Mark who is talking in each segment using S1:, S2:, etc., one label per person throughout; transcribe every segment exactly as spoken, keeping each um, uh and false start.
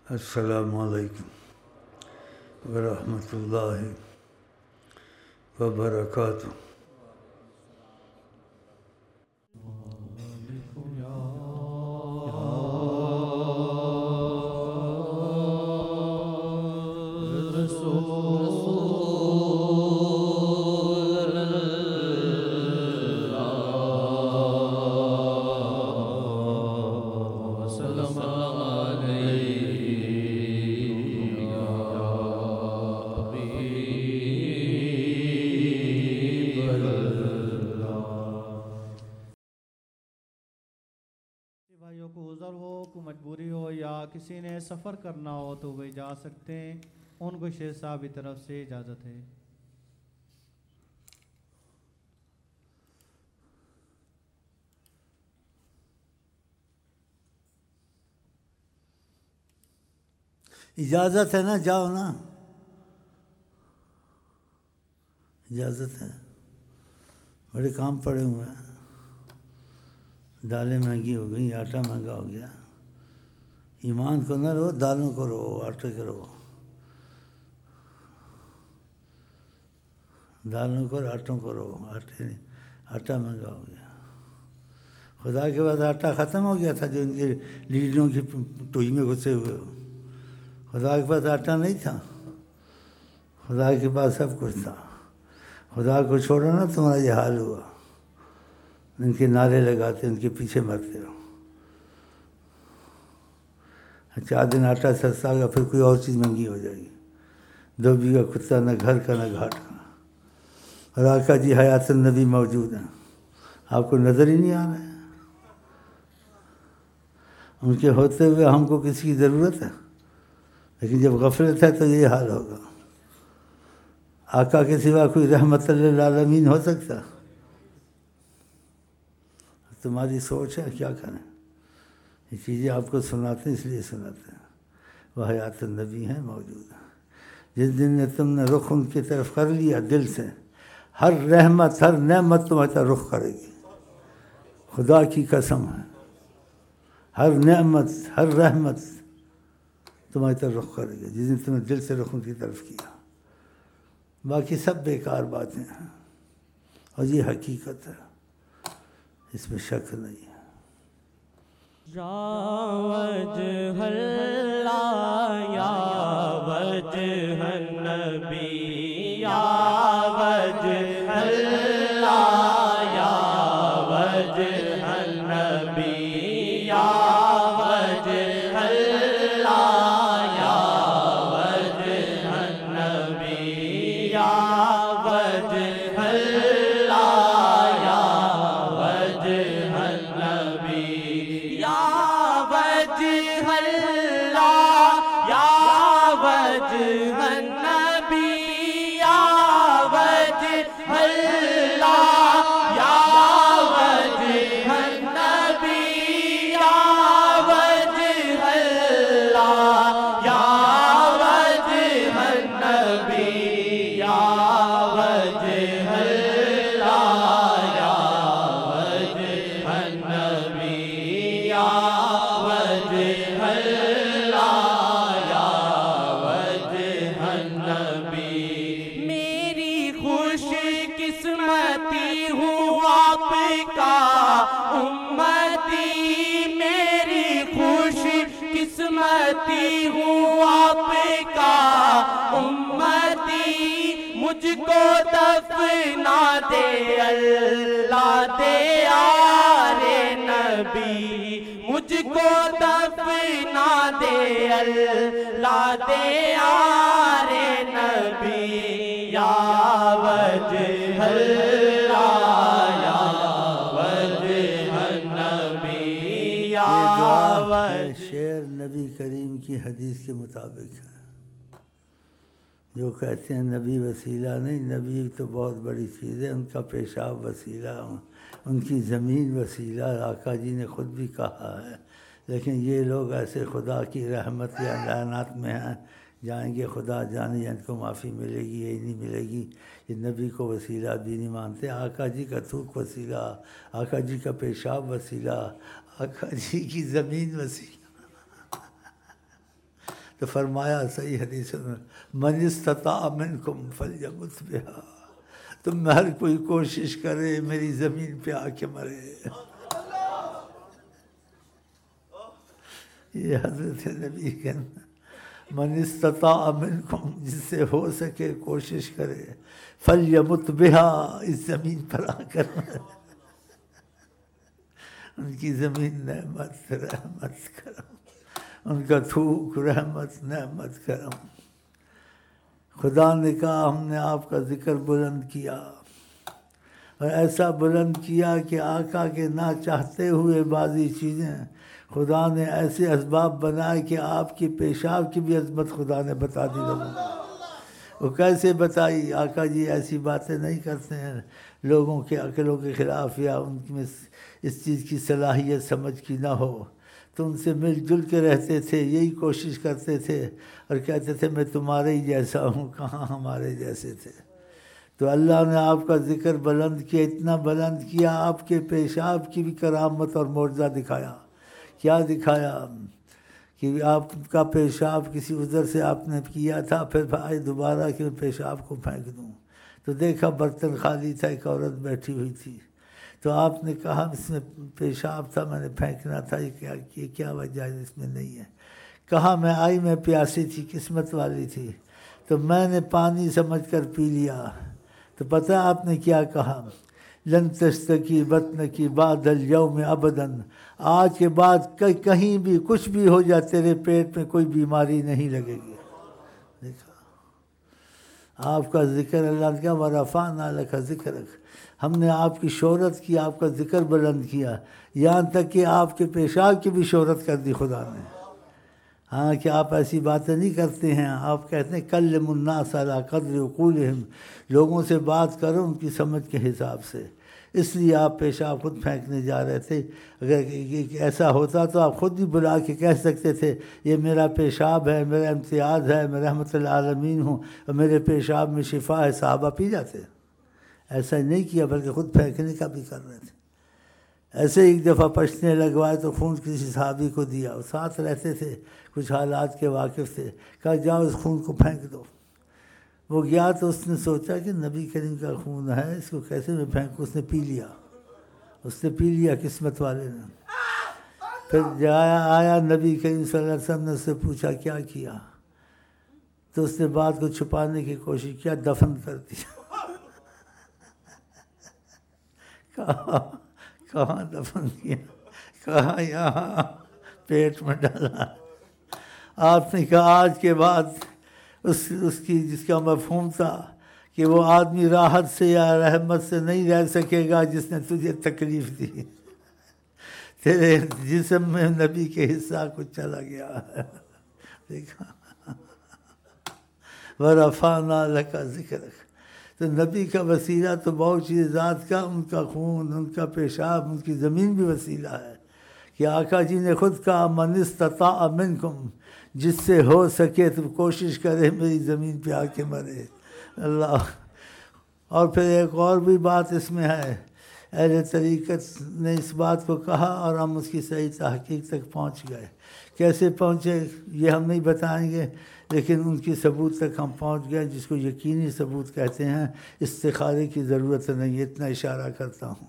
S1: السلام علیکم ورحمۃ اللہ وبرکاتہ۔
S2: کسی نے سفر کرنا ہو تو وہ جا سکتے ہیں، ان کو شیخ صاحب کی طرف سے اجازت ہے۔
S1: اجازت ہے نا، جاؤ نا، اجازت ہے۔ بڑے کام پڑے ہوئے ہیں، دالیں مہنگی ہو گئی، آٹا مہنگا ہو گیا۔ ایمان کو نہ رہو، دالوں کو رہو، آٹے کو رہو، دالوں کو اور آٹوں کو رہو۔ آٹے آٹا مہنگا ہو گیا۔ خدا کے بعد آٹا ختم ہو گیا تھا جو ان کے لیڈروں کی ٹوئی میں گھسے ہوئے ہو۔ خدا کے پاس آٹا نہیں تھا، خدا کے پاس سب کچھ تھا۔ خدا کو چھوڑو نا، تمہارا یہ حال ہوا۔ ان کے نعرے لگاتے، ان کے پیچھے مرتے ہو۔ چار دن آٹا سستا ہوگا، پھر کوئی اور چیز مہنگی ہو جائے گی۔ دھوبی کا کتا، نہ گھر کا نہ گھاٹ کا۔ اور آقا جی حیات النبی موجود ہیں، آپ کو نظر ہی نہیں آ رہا ہے۔ ان کے ہوتے ہوئے ہم کو کسی کی ضرورت ہے؟ لیکن جب غفلت ہے تو یہ حال ہوگا۔ آقا کے سوا کوئی رحمت للعالمین ہو سکتا؟ تمہاری سوچ ہے، کیا کریں؟ یہ چیزیں آپ کو سناتے ہیں، اس لیے سناتے ہیں۔ وہ حیات النبی ہیں، موجود ہیں۔ جس دن نے تم نے رخ ان کی طرف کر لیا دل سے، ہر رحمت ہر نعمت تمہاری طرف رخ کرے گی۔ خدا کی قسم ہے، ہر نعمت ہر رحمت تمہاری طرف رخ کرے گی جس دن تم نے دل سے رخ ان کی طرف کیا۔ باقی سب بیکار باتیں ہیں، اور یہ حقیقت ہے، اس میں شک نہیں ہے۔
S3: یا وجہ اللہ یا وجہ النبی، یا وجہ اللہ یا وجہ النبی، یا وجہ اللہ یا وجہ النبی، یا وجہ اللہ یا وجہ النبی، یا وجہ اللہ یا وجہ النبی، یا وجہ اللہ یا وجہ النبی، یا وجہ اللہ یا وجہ النبی، یا وجہ اللہ یا وجہ النبی، یا وجہ اللہ یا وجہ النبی۔ میری خوش قسمتی ہوں آپ کا امتی، میری خوش قسمتی ہوں آپ کا امتی، مجھ کو دفنا دے اللہ دے یارے نبی، مجھ کو دفنا دے اللہ دے یارے نبی، یا وجہ اللہ یا وجہ النبی، یا
S1: یہ شعر نبی کریم کی حدیث کے مطابق ہے۔ جو کہتے ہیں نبی وسیلہ نہیں، نبی تو بہت بڑی چیز ہے، ان کا پیشاب وسیلہ، ان کی زمین وسیلہ، آقا جی نے خود بھی کہا ہے۔ لیکن یہ لوگ ایسے خدا کی رحمت یا لعنات میں ہیں، جائیں گے خدا جانے ان کو معافی ملے گی یا نہیں ملے گی۔ یہ نبی کو وسیلہ بھی نہیں مانتے۔ آقا جی کا تھوک وسیلہ، آقا جی کا پیشاب وسیلہ، آقا جی کی زمین وسیلہ۔ تو فرمایا صحیح حدیث میں من استطاع منکم فلیمت بہا، تم میں ہر کوئی کوشش کرے میری زمین پہ آ کے مرے۔ یہ حضرت نبی کے من استطاع منکم، جس سے ہو سکے کوشش کرے، فلیمت بہا، اس زمین پر آ کر مرے۔ ان کی زمین نعمت رحمت کرم، ان کا تھوک رحمت نعمت کرم۔ خدا نے کہا ہم نے آپ کا ذکر بلند کیا، اور ایسا بلند کیا کہ آقا کے نہ چاہتے ہوئے بعضی چیزیں خدا نے ایسے اسباب بنائے کہ آپ کی پیشاب کی بھی عظمت خدا نے بتا دی لوگوں کو۔ وہ کیسے بتائی؟ آقا جی ایسی باتیں نہیں کرتے ہیں لوگوں کے عقلوں کے خلاف، یا ان میں اس چیز کی صلاحیت سمجھ کی نہ ہو، تو ان سے مل جل کے رہتے تھے، یہی کوشش کرتے تھے، اور کہتے تھے میں تمہارے ہی جیسا ہوں، کہاں ہمارے جیسے تھے۔ تو اللہ نے آپ کا ذکر بلند کیا، اتنا بلند کیا آپ کے پیشاب کی بھی کرامت اور معجزہ دکھایا۔ کیا دکھایا؟ کہ آپ کا پیشاب کسی عذر سے آپ نے کیا تھا، پھر آئے دوبارہ کہ میں پیشاب کو پھینک دوں، تو دیکھا برتن خالی تھا، ایک عورت بیٹھی ہوئی تھی، تو آپ نے کہا اس میں پیشاب تھا، میں نے پھینکنا تھا، یہ کیا یہ کیا وجہ ہے اس میں نہیں ہے؟ کہا میں آئی میں پیاسی تھی، قسمت والی تھی، تو میں نے پانی سمجھ کر پی لیا۔ تو پتہ آپ نے کیا کہا؟ لن تشتکی بطن کی بعد الیوم ابداً، آج کے بعد کہیں بھی کچھ بھی ہو جائے تیرے پیٹ میں کوئی بیماری نہیں لگے گی۔ دیکھا آپ کا ذکر، اللہ نے کہا ورفعنا لک ذکرک، ہم نے آپ کی شہرت کی، آپ کا ذکر بلند کیا، یہاں تک کہ آپ کے پیشاب کی بھی شہرت کر دی خدا نے۔ ہاں کہ آپ ایسی باتیں نہیں کرتے ہیں، آپ کہتے ہیں کلم الناس علی قدر عقولہم، لوگوں سے بات کرو ان کی سمجھ کے حساب سے، اس لیے آپ پیشاب خود پھینکنے جا رہے تھے۔ اگر ایسا ہوتا تو آپ خود بھی بلا کے کہہ سکتے تھے یہ میرا پیشاب ہے، میرا امتیاز ہے، میں رحمت للعالمین ہوں اور میرے پیشاب میں شفا ہے، صحابہ پی جاتے۔ ایسا نہیں کیا، بلکہ خود پھینکنے کا بھی کر رہے تھے۔ ایسے ایک دفعہ پشتنے لگوائے تو خون کسی صحابی کو دیا، اور ساتھ رہتے تھے، کچھ حالات کے واقف تھے، کہا جاؤ اس خون کو پھینک دو۔ وہ گیا تو اس نے سوچا کہ نبی کریم کا خون ہے، اس کو کیسے میں پھینکوں؟ اس نے پی لیا، اس نے پی لیا قسمت والے نے۔ پھر جایا آیا نبی کریم صلی اللہ علیہ وسلم نے اس سے پوچھا کیا کیا، تو اس نے بات کو چھپانے کی کوشش کیا، دفن کر دیا۔ کہاں کہاں دفن کیا؟ کہاں یہاں پیٹ میں ڈالا۔ آپ نے کہا آج کے بعد اس اس کی جس کا مفہوم تھا کہ وہ آدمی راحت سے یا رحمت سے نہیں رہ سکے گا جس نے تجھے تکلیف دی، تیرے جسم میں نبی کے حصہ کچھ چلا گیا ہے۔ دیکھا وَرَفَعْنَا لَكَ ذِكْرَكَ، تو نبی کا وسیلہ تو بہت چیز ذات کا، ان کا خون، ان کا پیشاب، ان کی زمین بھی وسیلہ ہے، کہ آقا جی نے خود کہا من استطاع منکم، جس سے ہو سکے تو کوشش کرے میری زمین پہ آ کے مرے۔ اللہ، اور پھر ایک اور بھی بات اس میں ہے، اہل طریقت نے اس بات کو کہا اور ہم اس کی صحیح تحقیق تک پہنچ گئے۔ کیسے پہنچے یہ ہم نہیں بتائیں گے، لیکن ان کی ثبوت تک ہم پہنچ گئے، جس کو یقینی ثبوت کہتے ہیں، استخارے کی ضرورت نہیں، اتنا اشارہ کرتا ہوں۔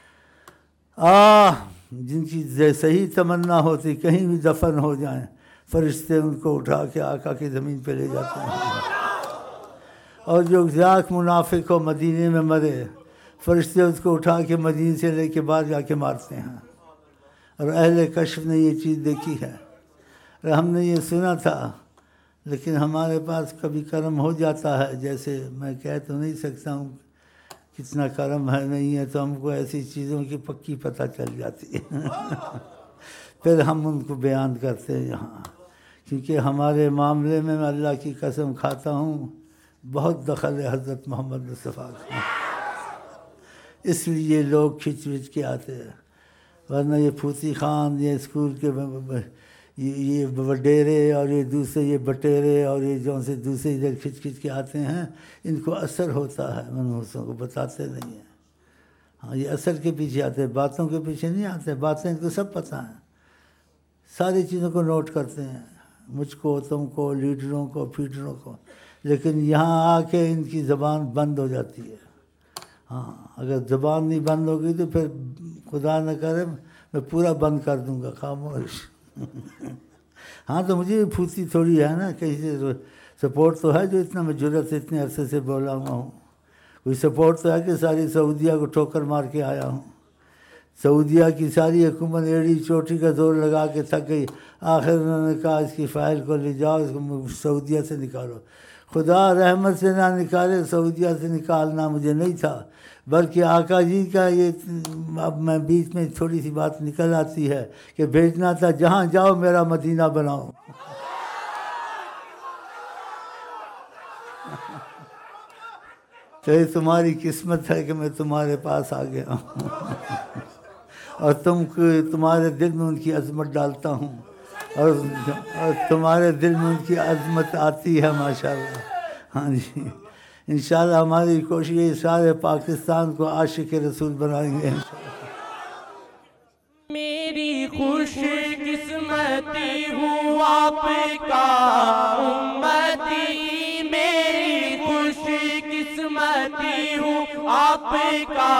S1: آہ جن کی صحیح تمنا ہوتی کہیں بھی دفن ہو جائیں، فرشتے ان کو اٹھا کے آقا کی زمین پہ لے جاتے ہیں، اور جو ذاک منافق ہو مدینے میں مرے، فرشتے اس کو اٹھا کے مدینے سے لے کے باہر جا کے مارتے ہیں۔ اور اہل کشف نے یہ چیز دیکھی ہے، اور ہم نے یہ سنا تھا، لیکن ہمارے پاس کبھی کرم ہو جاتا ہے، جیسے میں کہہ تو نہیں سکتا ہوں کتنا کرم ہے نہیں ہے، تو ہم کو ایسی چیزوں کی پکی پتہ چل جاتی ہے، پھر ہم ان کو بیان کرتے ہیں یہاں، کیونکہ ہمارے معاملے میں میں اللہ کی قسم کھاتا ہوں بہت دخل ہے حضرت محمد مصطفیٰ کا، اس لیے لوگ کھچ وچ کے آتے ہیں، ورنہ یہ پھوتی خان، یہ اسکول کے یہ وڈیرے اور یہ دوسرے یہ بٹیرے اور یہ جو سے دوسرے ادھر کھچ کھچ کے آتے ہیں، ان کو اثر ہوتا ہے، منحوسوں کو بتاتے نہیں ہیں۔ ہاں یہ اثر کے پیچھے آتے ہیں، باتوں کے پیچھے نہیں آتے، باتیں ان کو سب پتہ ہیں، ساری چیزوں کو نوٹ کرتے ہیں، مجھ کو، تم کو، لیڈروں کو، فیڈروں کو، لیکن یہاں آ کے ان کی زبان بند ہو جاتی ہے۔ ہاں اگر زبان نہیں بند ہوگی تو پھر خدا نہ کرے میں پورا بند کر دوں گا، خاموش۔ ہاں تو مجھے بھی پھوتی تھوڑی ہے نا، کہیں سے سپورٹ تو ہے جو اتنا میں جرت سے اتنے عرصے سے بولا ہوا ہوں، کوئی سپورٹ تو ہے کہ ساری سعودیہ کو ٹھوکر مار کے آیا ہوں۔ سعودیہ کی ساری حکومت ایڑی چوٹی کا زور لگا کے تھک گئی، آخر انہوں نے کہا اس کی فائل کو لے جاؤ، اس کو سعودیہ سے نکالو۔ خدا رحمت سے نہ نکالے، سعودیہ سے نکالنا مجھے نہیں تھا، بلکہ آقا جی کا یہ، اب میں بیچ میں تھوڑی سی بات نکل آتی ہے کہ بھیجنا تھا جہاں جاؤ میرا مدینہ بناؤ۔ تو یہ تمہاری قسمت ہے کہ میں تمہارے پاس آ گیا ہوں اور تم کو تمہارے دل میں ان کی عظمت ڈالتا ہوں، اور اور تمہارے دل میں ان کی عظمت آتی ہے ماشاءاللہ۔ ہاں جی انشاءاللہ ہماری کوشش ہے سارے پاکستان کو عاشق رسول بنائیں گے۔
S3: میری خوش قسمتی ہوں آپ کا امتی، میری خوش قسمتی ہوں آپ کا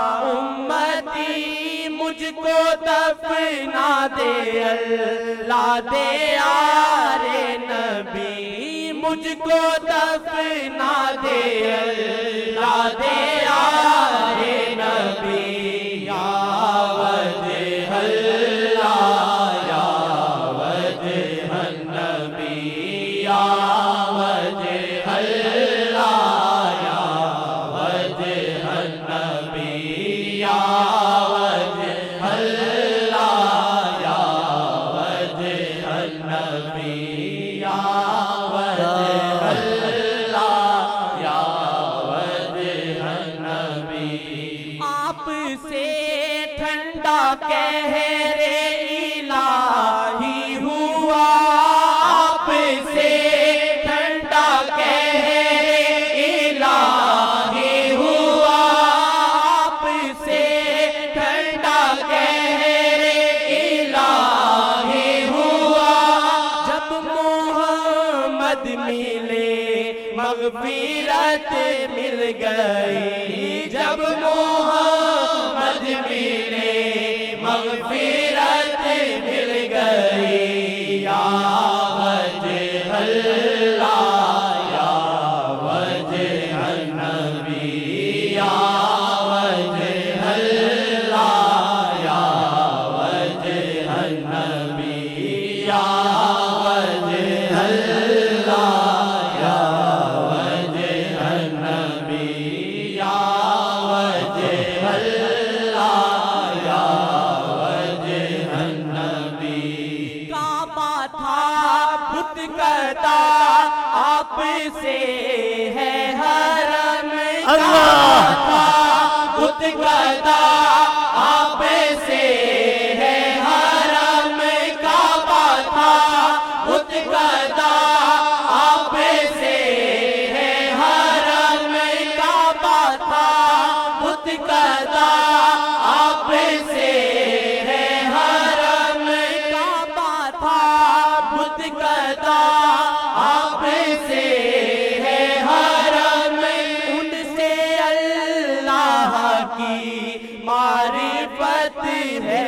S3: امتی، مجھ کو دفنا دے اللہ دے یار نبی، مجھ کو دفنا دے اللہ دے یار نبی، یا وجہ اللہ یا وجہ النبی، یا وجہ اللہ یا وجہ النبی، یا وجہ اللہ یا وجہ النبی، یا وجہ اللہ یا وجہ النبی، آپ سے ٹھنڈا کہر الہی ہوا، آپ سے ٹھنڈا کہر الہی ہوا، آپ سے ٹھنڈا کہر الہی ہوا، جب محمد ملے مغفرت مل گئی، جب محمد ملے مغفرت مل گئی، یا وجہ اللہ یا وجہ النبی، یا وجہ اللہ یا وجہ النبی، یا وجہ اللہ یا وجہ النبی، یا وجہ اللہ یا وجہ النبی، کعبہ تھا بت کردہ آپ سے ہے حرم، کعبہ تھا بت کردہ آپ سے ہے حرم، کعبہ تھا بت کردہ آپ سے ہے حرم، کعبہ تھا بت کردہ آپ سے ہے حرم، کعبہ تھا بت کردہ آپ سے ہے حرم، ان سے اللہ کی معرفت ہے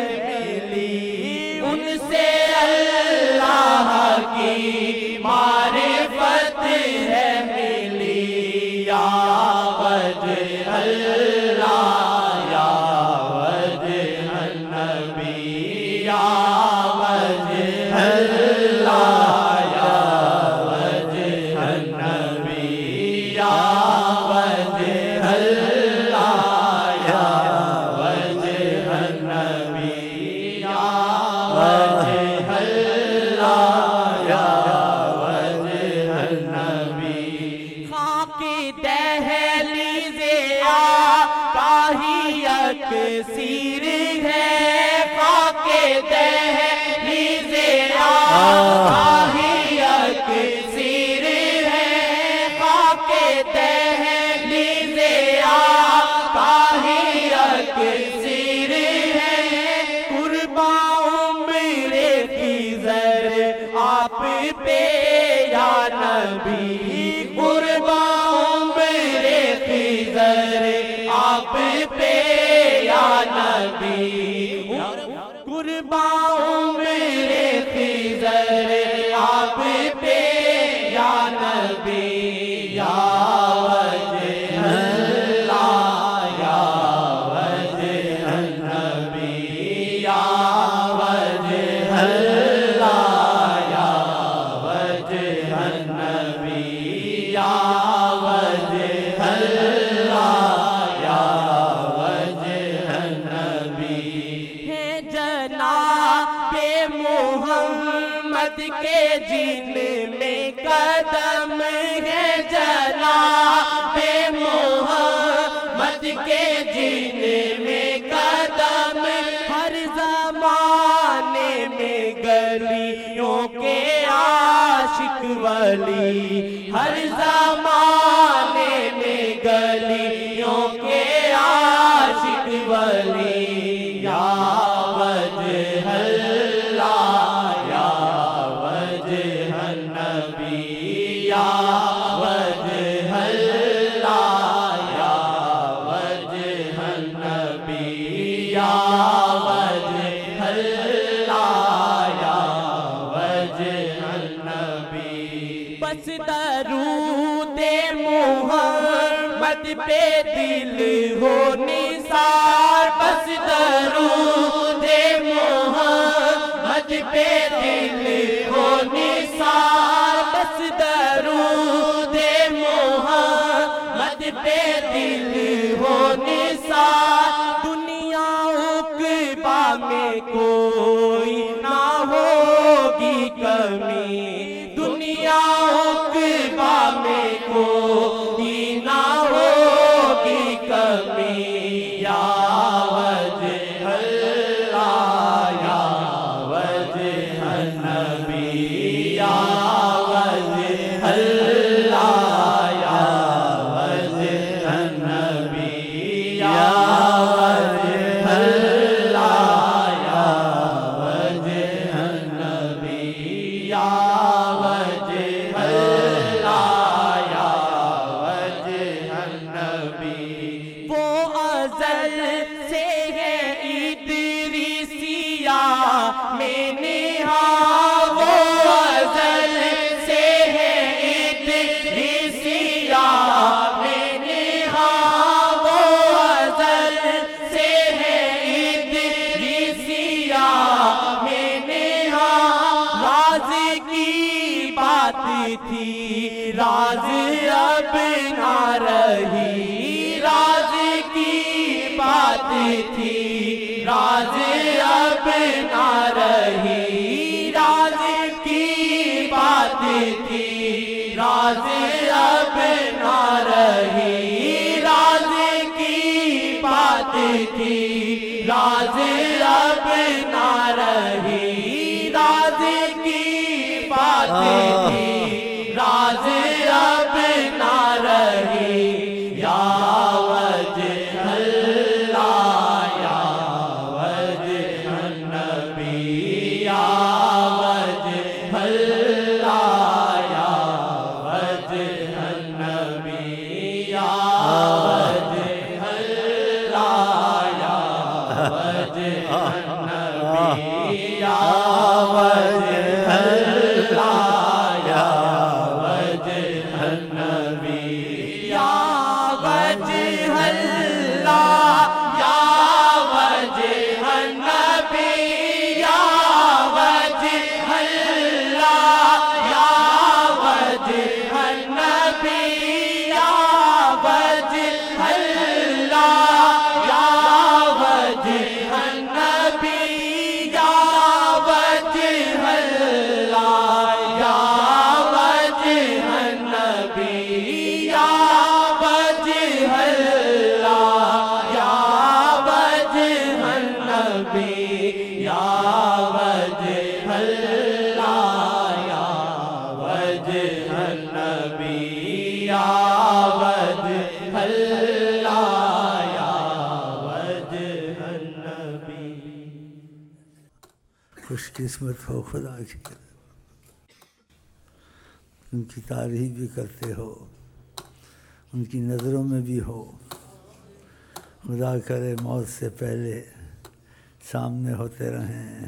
S3: ملی، ان سے اللہ کی معرفت ہے ملی، یا وجہ اللہ یا وجہ النبی، یا وجہ اللہ یا وجہ النبی، یا وجہ اللہ یا وجہ النبی، یا وجہ اللہ یا وجہ النبی، خاک دہلیز آقا ہی اکسیر ہے، خاک دہلیز آقا ہی اکسیر ہے، خاک دہلیز آقا ہی اکسیر ہے، قربان عمر کی زر آپ پہ یا نبی، قربان میرے خضر آپ پہ یا نبی، یا وجہ اللہ یا وجہ النبی، یا وجہ اللہ یا وجہ النبی، یا وجہ اللہ یا وجہ النبی، ہے جناب محمد کے جن میں قدم، ہے جناب محمد کے جن میں قدم، ہر زمانے میں گلیوں کے عاشق ولی، ہر زمانے میں گلیوں کے عاشق ولی، یا وجہ اللہ یا وجہ النبی، یا وجہ اللہ یا وجہ النبی، یا وجہ اللہ یا وجہ النبی، بس درود محمد پہ دل ہو نثار، بس درود محمد پہ دل ہو نثار، بس درود محمد پہ دل ہو نثار، دنیا عقبا میں کوئی نہ ہوگی کمی، دنیا عقبا میں کوئی نہ ہوگی کمی، یا وجہ اللہ یا وجہ النبی، یا وجہ اللہ یا وجہ النبی، یا وجہ اللہ یا وجہ النبی، یا وجہ اللہ یا وجہ النبی، وہ ازل سے ہے ادریسیہ میں نہا، وہ ازل سے ہے ادریسیہ میں نہا، وہ ازل سے ہے ادریسیہ میں نہا، راز کی بات تھی راز اب نہ رہی، راز کی بات تھی راز اب نہ رہی، راز کی بات تھی راز اب نہ رہی، راز کی بات تھی راز اب نہ رہی، راز کی بات تھی راز اب نہ رہی، یا وجہ اللہ یا وجہ النبی، یا وجہ اللہ یا وجہ النبی، یا وجہ اللہ یا وجہ النبی، یا وجہ اللہ یا وجہ النبی، یا وجہ اللہ یا وجہ النبی، یا وجہ اللہ یا وجہ النبی، یا وجہ اللہ یا وجہ النبی، یا وجہ اللہ یا وجہ النبی، یا وجہ اللہ یا وجہ النبی، یا وجہ اللہ یا وجہ النبی، یا وجہ اللہ یا وجہ النبی۔
S1: خوش قسمت ہو خدا کی، ان کی تعریف بھی کرتے ہو، ان کی نظروں میں بھی ہو، خدا کرے موت سے پہلے سامنے ہوتے رہیں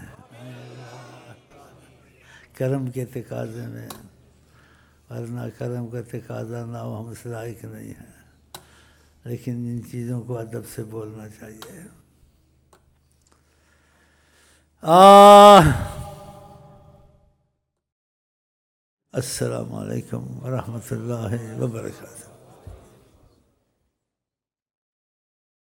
S1: کرم کے تقاضے میں، ورنہ کرم کا تقاضا نہ ہو، ہم اس لائق نہیں ہیں، لیکن ان چیزوں کو ادب سے بولنا چاہیے۔ آہ السلام علیکم ورحمۃ اللہ وبرکاتہ۔